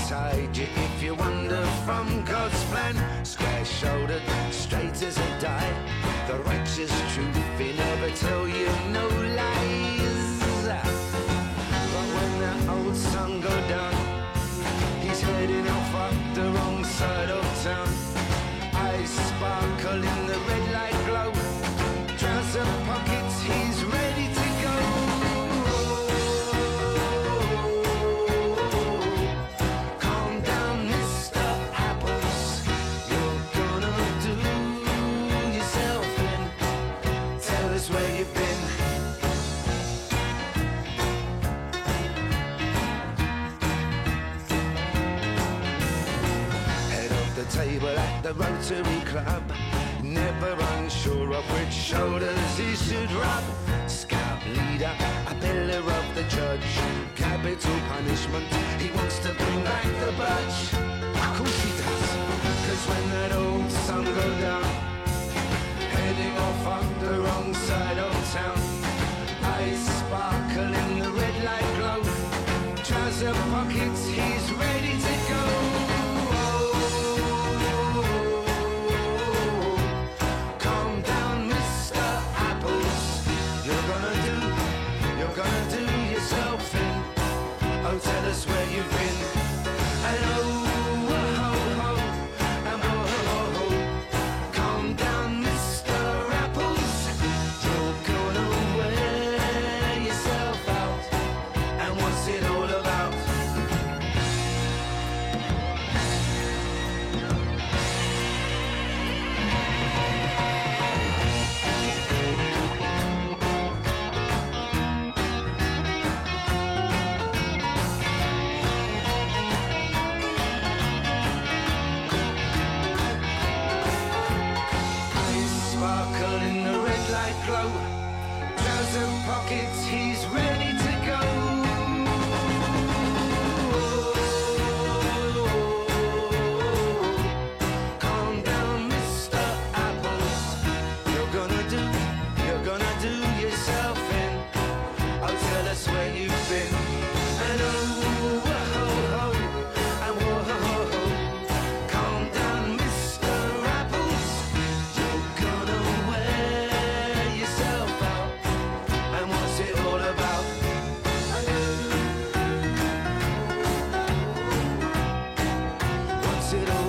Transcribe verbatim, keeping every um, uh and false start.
tide you if you wander from God's plan. Square-shouldered, straight as a die, the righteous truth, he never tell you no lies. But when that old sun go down, he's heading off up the wrong side of town. Eyes sparkle in the red light glow, trouser pockets, he's ready to go. Calm down, Mister Apples, you're gonna do yourself in. Tell us where you've been. Head of the table at the Rotary Club, never unsure of which shoulders he should rub. Scout leader, a pillar of the church, capital punishment, he wants to bring back the budge. Of course he does, cause when that old sun go down, heading off on the wrong side of town, eyes sparkle in the red light glow, trouser pockets, he's ready to go. Gonna do yourself in. Oh, tell us where you've been. And oh, oh, oh, oh, and oh, oh, oh, calm down, Mister Apples. You're gonna wear yourself out. And what's it all about? Glow, trouser pockets, he's ready to go. Calm down, Mister Apples, you're gonna do, you're gonna do yourself in. Oh, tell us where you've been. And oh, oh, oh, oh, and oh, oh, oh, calm down, Mister Apples, you're gonna wear what's it all about? What's it all